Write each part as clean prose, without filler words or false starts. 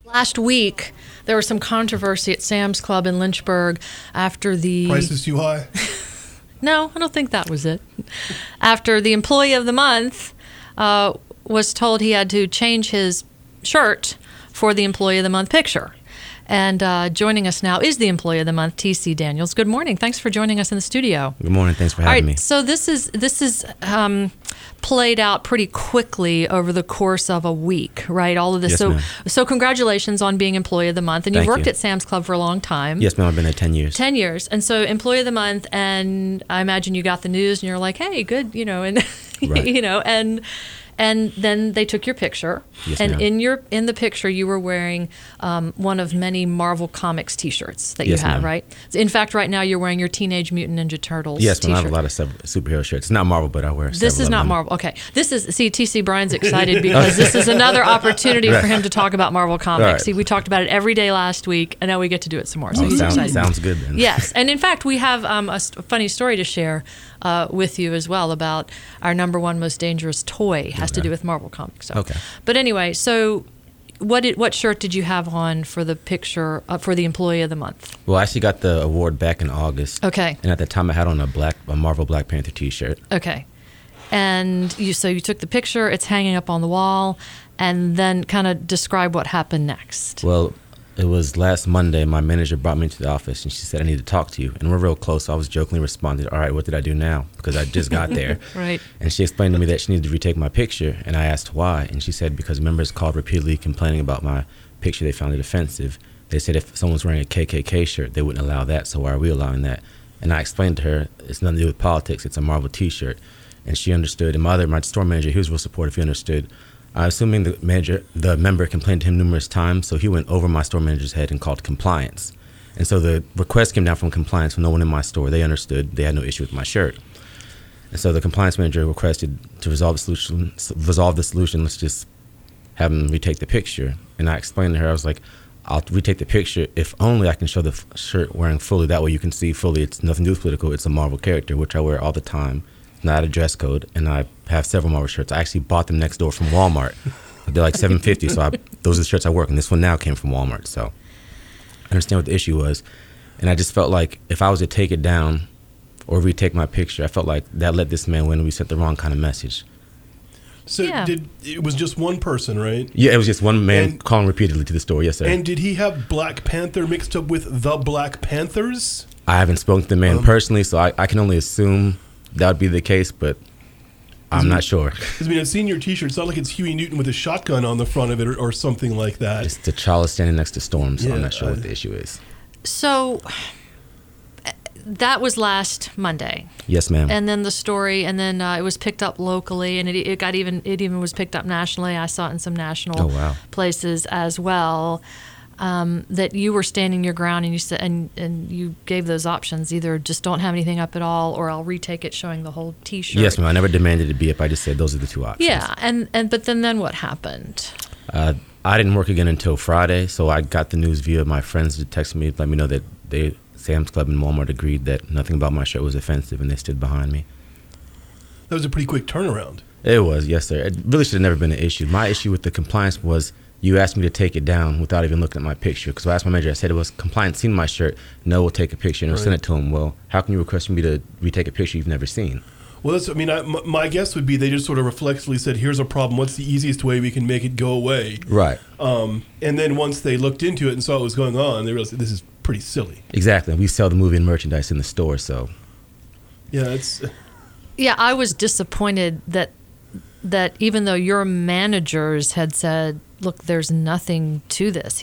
Last week, there was some controversy at Sam's Club in Lynchburg after the... Price is too high? No, I don't think that was it. After the Employee of the Month was told he had to change his shirt for the Employee of the Month picture. And joining us now is the Employee of the Month, T.C. Daniels. Good morning. Thanks for joining us in the studio. Good morning. Thanks for having me. So this is played out pretty quickly over the course of a week, right? All of this. Yes, so congratulations on being Employee of the Month. And you've worked at Sam's Club for a long time. Yes, ma'am. I've been there 10 years. 10 years. And so Employee of the Month, and I imagine you got the news and you're like, hey, good, and right. And then they took your picture, yes, and ma'am. in the picture you were wearing one of many Marvel Comics T-shirts that you yes, had, ma'am. right? In fact, right now you're wearing your Teenage Mutant Ninja Turtles. Yes, ma'am. T-shirt. I have a lot of superhero shirts. It's not Marvel, but I wear. This is not them. Marvel. Okay, TC Brian's excited because this is another opportunity for him to talk about Marvel Comics. Right. See, we talked about it every day last week, and now we get to do it some more. So he's excited. Sounds good then. Yes, and in fact, we have a funny story to share with you as well about our number one most dangerous toy. Has to do with Marvel Comics. So. Okay. But anyway, so what shirt did you have on for the picture for the Employee of the Month? Well, I actually got the award back in August. Okay. And at the time, I had on a Marvel Black Panther T-shirt. Okay. And you took the picture. It's hanging up on the wall, and then kind of describe what happened next. Well, it was last Monday. My manager brought me into the office, and she said, I need to talk to you. And we're real close, so I was jokingly responding, all right, what did I do now? Because I just got there. Right. And she explained to me that she needed to retake my picture, and I asked why. And she said, because members called repeatedly complaining about my picture. They found it offensive. They said if someone's wearing a KKK shirt, they wouldn't allow that, so why are we allowing that? And I explained to her, it's nothing to do with politics, it's a Marvel T-shirt. And she understood, and my store manager, he was real supportive, he understood. Assuming the member complained to him numerous times, so he went over my store manager's head and called compliance. And so the request came down from compliance from no one in my store. They understood. They had no issue with my shirt. And so the compliance manager requested to resolve the solution. Let's just have him retake the picture. And I explained to her, I was like, I'll retake the picture if only I can show the shirt wearing fully. That way you can see fully it's nothing to do with political. It's a Marvel character, which I wear all the time. Not a dress code, and I have several Marvel shirts. I actually bought them next door from Walmart. They're like $7.50, so those are the shirts I work, and this one now came from Walmart. So I understand what the issue was, and I just felt like if I was to take it down or retake my picture, I felt like that let this man win, and we sent the wrong kind of message. So Yeah. it was just one person, right? Yeah, it was just one man calling repeatedly to the store. Yes, sir. And did he have Black Panther mixed up with the Black Panthers? I haven't spoken to the man personally, so I can only assume that would be the case, but I'm not sure. Because I've seen your T-shirt. It's not like it's Huey Newton with a shotgun on the front of it or something like that. It's T'Challa standing next to Storm, so Yeah, I'm not sure what the issue is. So that was last Monday. Yes, ma'am. And then the story, and then it was picked up locally, and it even was picked up nationally. I saw it in some national places as well. That you were standing your ground, and you said, and you gave those options: either just don't have anything up at all, or I'll retake it showing the whole T-shirt. Yes, ma'am. I never demanded it be up. I just said those are the two options. Yeah, but then what happened? I didn't work again until Friday, so I got the news via my friends to text me, let me know that Sam's Club and Walmart agreed that nothing about my shirt was offensive, and they stood behind me. That was a pretty quick turnaround. It was, yes, sir. It really should have never been an issue. My issue with the compliance was you asked me to take it down without even looking at my picture. Because I asked my manager, I said, it was compliance seen my shirt. No, we'll take a picture. And I'll send it to him. Well, how can you request me to retake a picture you've never seen? Well, my guess would be they just sort of reflexively said, here's a problem. What's the easiest way we can make it go away? Right. And then once they looked into it and saw what was going on, they realized this is pretty silly. Exactly. We sell the movie and merchandise in the store, so. Yeah, it's... Yeah, I was disappointed that even though your managers had said, look, there's nothing to this.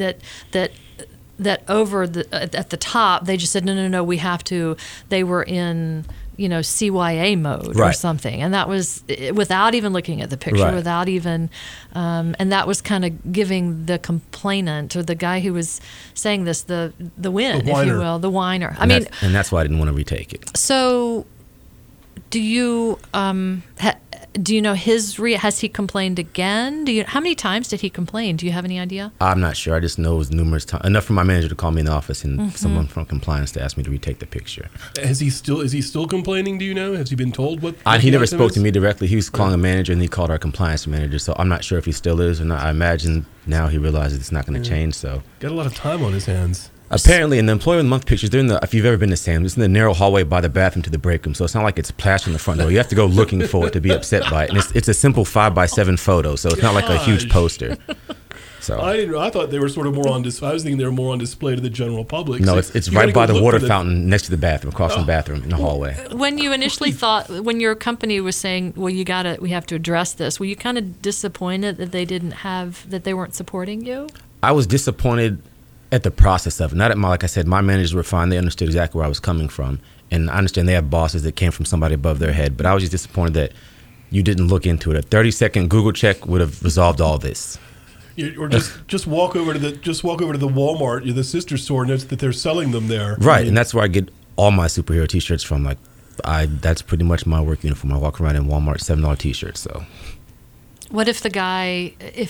That over at the top, they just said, no, we have to. They were in, CYA mode or something, and that was without even looking at the picture, without even, and that was kind of giving the complainant or the guy who was saying this the win, if you will, the whiner. And that's why I didn't want to retake it. So, do you Do you know has he complained again? How many times did he complain? Do you have any idea? I'm not sure. I just know it was numerous times. Enough for my manager to call me in the office and someone from compliance to ask me to retake the picture. Is he still complaining? Do you know? Has he been told what? He never spoke to me directly. He was calling a manager, and he called our compliance manager. So I'm not sure if he still is or not. I imagine now he realizes it's not going to change. So got a lot of time on his hands. Apparently, in the Employee of the Month pictures, if you've ever been to Sam's, it's in the narrow hallway by the bathroom to the break room. So it's not like it's plastered in the front door. You have to go looking for it to be upset by it. And it's a simple 5x7 photo, so it's not like a huge poster. So I thought they were sort of more on display. I was thinking they were more on display to the general public. No, it's right by the water fountain next to the bathroom, across from the bathroom in the hallway. When you initially when your company was saying, well, we have to address this, were you kind of disappointed that they weren't supporting you? I was disappointed at the process of it. Not at like I said, my managers were fine. They understood exactly where I was coming from. And I understand they have bosses that came from somebody above their head. But I was just disappointed that you didn't look into it. A 30-second Google check would have resolved all this. Or just walk over to the Walmart, the sister store, and notice that they're selling them there. Right, and that's where I get all my superhero T-shirts from. Like, that's pretty much my work uniform. I walk around in Walmart $7 T-shirts. So, what if the guy, if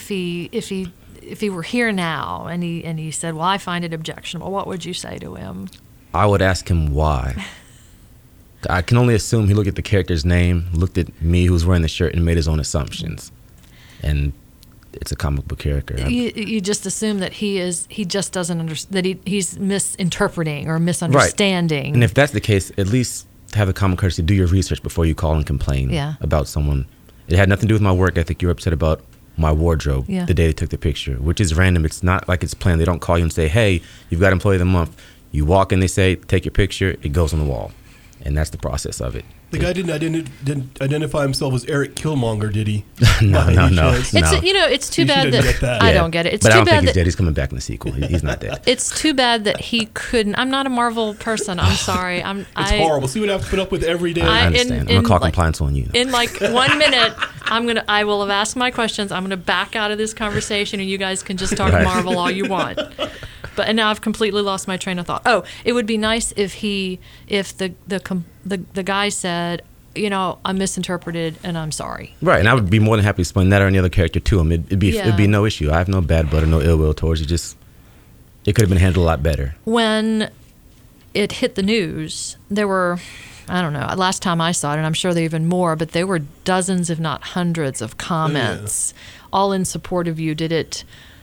he were here now and he said, well, I find it objectionable, what would you say to him? I would ask him why. I can only assume he looked at the character's name, looked at me who's wearing the shirt, and made his own assumptions. And it's a comic book character. You just assume that he just doesn't understand, that he's misinterpreting or misunderstanding. Right. And if that's the case, at least have the common courtesy to do your research before you call and complain about someone. It had nothing to do with my work ethic. You're upset about my wardrobe the day they took the picture, which is random. It's not like it's planned. They don't call you and say, hey, you've got Employee of the Month. You walk in, they say, take your picture. It goes on the wall. And that's the process of it. The guy didn't identify himself as Eric Killmonger, did he? No. It's too bad that I don't get it. It's but too I don't bad think he's dead. He's coming back in the sequel. He's not dead. It's too bad that he couldn't. I'm not a Marvel person. I'm sorry. It's horrible. See what I have to put up with every day. I understand. I'm going to call compliance on you. In like 1 minute, I will have asked my questions. I'm going to back out of this conversation, and you guys can just talk Marvel all you want. And now I've completely lost my train of thought. Oh, it would be nice if the guy said, I misinterpreted and I'm sorry. Right, and I would be more than happy to explain that or any other character to him. It'd be no issue. I have no bad blood or no ill will towards you. It could have been handled a lot better. When it hit the news, there were, I don't know, last time I saw it, and I'm sure there were even more, but there were dozens, if not hundreds, of comments, all in support of you. Did it?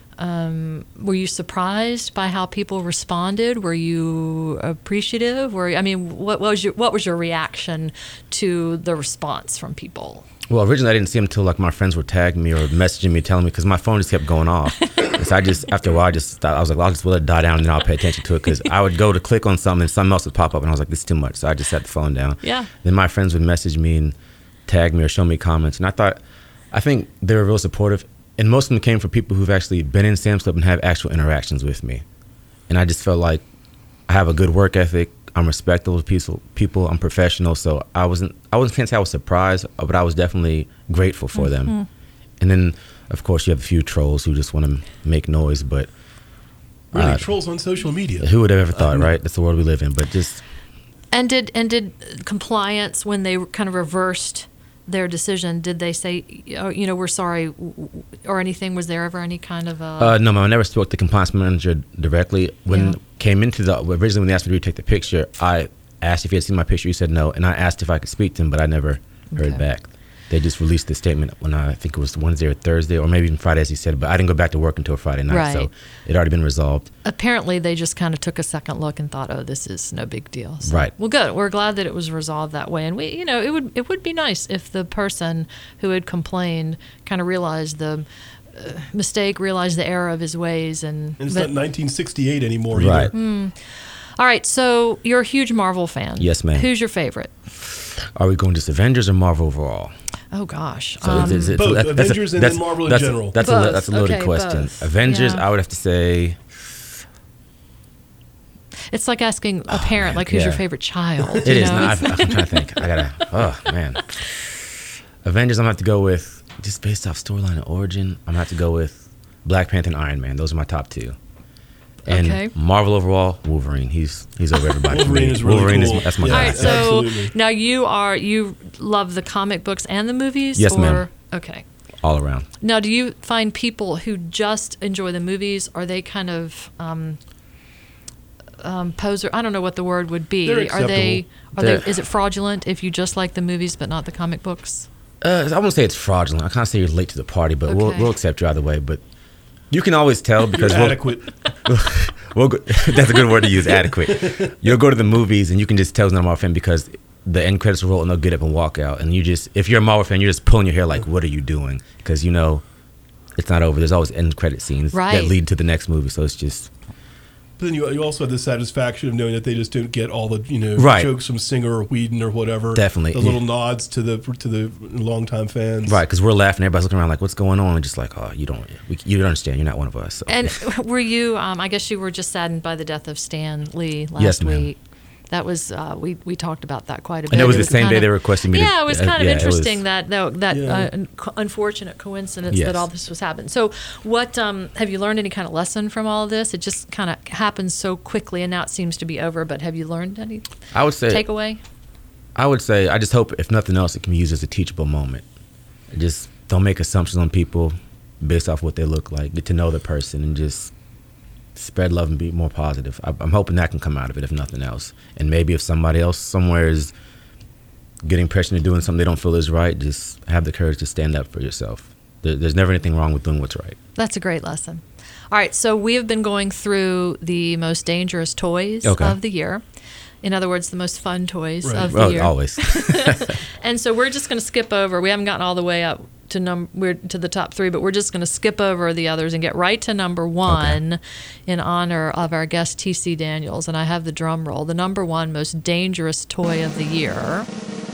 Were you surprised by how people responded? Were you appreciative? What was your reaction to the response from people? Well, originally I didn't see them until like my friends were tagging me or messaging me, telling me, because my phone just kept going off. So after a while, I was like, well, I'll just let it die down and then I'll pay attention to it, because I would go to click on something and something else would pop up and I was like, this is too much. So I just set the phone down. Yeah. Then my friends would message me and tag me or show me comments, and I think they were real supportive. And most of them came from people who've actually been in Sam's Club and have actual interactions with me. And I just felt like I have a good work ethic. I'm respectful of people. I'm professional. So I can't say I was surprised, but I was definitely grateful for them. And then, of course, you have a few trolls who just want to make noise. But really, trolls on social media. Who would have ever thought, right? That's the world we live in. But just and did compliance, when they kind of reversed their decision, did they say, we're sorry, or anything? Was there ever any kind of no, I never spoke to the compliance manager directly. When came into originally when they asked me to retake the picture, I asked if he had seen my picture. He said no, and I asked if I could speak to him, but I never heard back. They just released the statement when I think it was Wednesday or Thursday, or maybe even Friday, as he said, but I didn't go back to work until Friday night, so it had already been resolved. Apparently, they just kind of took a second look and thought, oh, this is no big deal. So, right. Well, good. We're glad that it was resolved that way. And it would be nice if the person who had complained kind of realized the mistake, realized the error of his ways. And it's not 1968 anymore right. either. All right, so you're a huge Marvel fan. Yes, ma'am. Who's your favorite? Are we going just Avengers or Marvel overall? Oh, gosh. So both, Avengers and then Marvel in general. That's a loaded question. Both. Avengers, I would have to say... It's like asking a parent, who's your favorite child? It is not. I'm trying to think. Man. Avengers, I'm going to have to go with, just based off storyline and origin, I'm going to have to go with Black Panther and Iron Man. Those are my top two. And Okay. Marvel overall, Wolverine. He's over everybody. Wolverine is really Wolverine cool. that's my Yeah. guy. All right, so Absolutely. now you love the comic books and the movies? Yes, or? ma'am. Okay. All around. Now, do you find people who just enjoy the movies, are they kind of poser? I don't know what the word would be. They're Are they? They're- Is it fraudulent if you just like the movies but not the comic books? I won't say it's fraudulent. I can't say you're late to the party, but Okay. we'll accept you either way. But you can always tell because You're adequate. we'll go, that's a good word to use, adequate. You'll go to the movies and you can just tell it's not a Marvel fan because the end credits roll and they'll get up and walk out. And you just, if you're a Marvel fan, you're just pulling your hair like, what are you doing? Because you know it's not over. There's always end credit scenes Right. that lead to the next movie. So it's just... But then you also have the satisfaction of knowing that they just don't get all the Right. jokes from Singer or Whedon or whatever. Definitely. the little nods to the longtime fans. Right, because we're laughing. Everybody's looking around like, what's going on? And just like, oh, you don't understand. You're not one of us. So. And were you? I guess you were just saddened by the death of Stan Lee last Yes, ma'am. week. That was we talked about that quite a bit. And it was the same kind day of- they were requesting me to... Yeah, it was kind of yeah, interesting it was- that Yeah. unfortunate coincidence Yes. that all this was happening. So, what have you learned any kind of lesson from all of this? It just kind of happens so quickly, and now it seems to be over. But have you learned any I would say... takeaway? I would say, I just hope, if nothing else, it can be used as a teachable moment. Just don't make assumptions on people based off what they look like. Get to know the person and just spread love and be more positive. I'm hoping that can come out of it, if nothing else. And maybe if somebody else somewhere is getting pressure into doing something they don't feel is right, just have the courage to stand up for yourself. There's never anything wrong with doing what's right. That's a great lesson. All right, so we have been going through the most dangerous toys Okay. of the year. In other words, the most fun toys Right. of the Well, year. always. And so we're just going to skip over. We haven't gotten all the way up to we're to the top 3, but we're just going to skip over the others and get right to number 1 in honor of our guest T.C. Daniels. And I have the drum roll. The number 1 most dangerous toy of the year.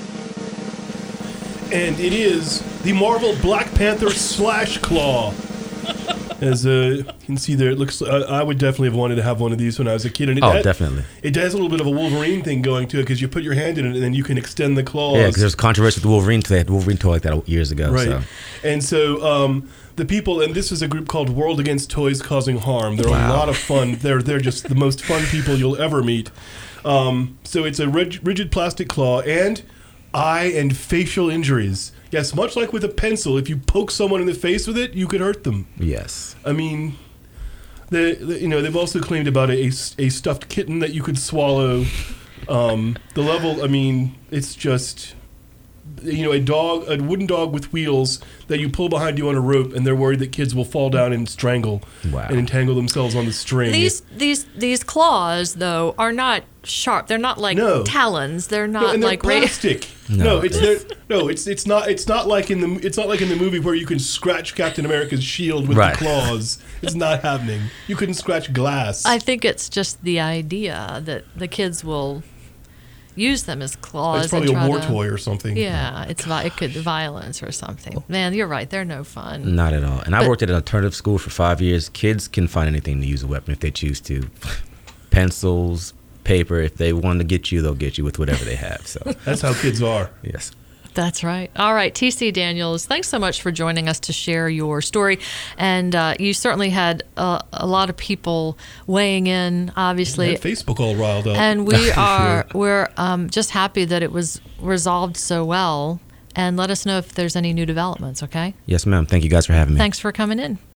And it is the Marvel Black Panther Slash Claw. As you can see there, it looks. I would definitely have wanted to have one of these when I was a kid. And it Definitely. It has a little bit of a Wolverine thing going to it because you put your hand in it and then you can extend the claws. Yeah, because there's controversy with Wolverine. They had Wolverine toy like that years ago. Right. So. And so the people, and this is a group called World Against Toys Causing Harm. They're a Wow. lot of fun. They're just the most fun people you'll ever meet. So it's a rigid plastic claw and eye and facial injuries. Yes, much like with a pencil, if you poke someone in the face with it, you could hurt them. Yes. I mean, they've also claimed about a stuffed kitten that you could swallow. The level, I mean, it's just, a wooden dog with wheels that you pull behind you on a rope, and they're worried that kids will fall down and strangle Wow. and entangle themselves on the string. These claws, though, are not sharp. They're not like No. talons. They're No, not and they're like plastic. No, It's not like in the movie where you can scratch Captain America's shield with Right. the claws. It's not happening. You couldn't scratch glass. I think it's just the idea that the kids will use them as claws. It's probably and a try war to- toy or something. Yeah, it could violence or something. Man, you're right. They're no fun. Not at all. And I But- worked at an alternative school for 5 years. Kids can find anything to use a weapon if they choose to. Pencils, paper. If they want to get you, they'll get you with whatever they have. So, That's how kids are. yes. That's right. All right, T.C. Daniels, thanks so much for joining us to share your story. And you certainly had a lot of people weighing in, obviously. Had Facebook all riled up. And we're just happy that it was resolved so well. And let us know if there's any new developments, okay? Yes, ma'am. Thank you guys for having me. Thanks for coming in.